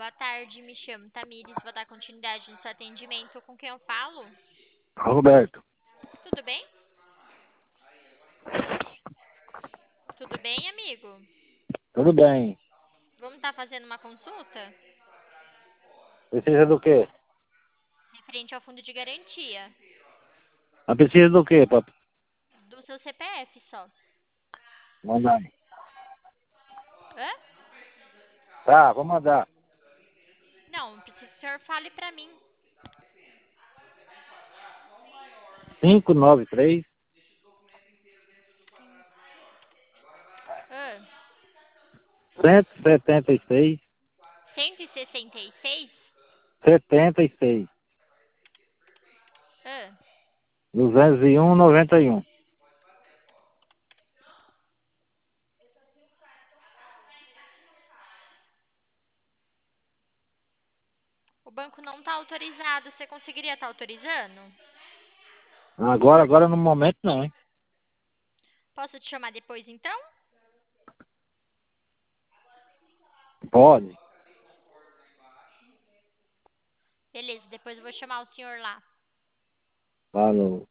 Boa tarde, me chamo Tamires, vou dar continuidade no seu atendimento. Com quem eu falo? Roberto, Tudo bem? Tudo bem, amigo? tudo bem? Vamos estar fazendo uma consulta? Precisa do quê? Referente ao fundo de garantia. Mas precisa do quê, papai? Do seu CPF só. Mandar aí. Hã? Tá, vou mandar. Não, preciso que o senhor fale pra mim. 593 Hã? 176 166? 76 Hã? 201 91. O banco não tá autorizado. Você conseguiria estar autorizando? Agora no momento não, hein? Posso te chamar depois então? Pode. Beleza, depois eu vou chamar o senhor lá. Falou.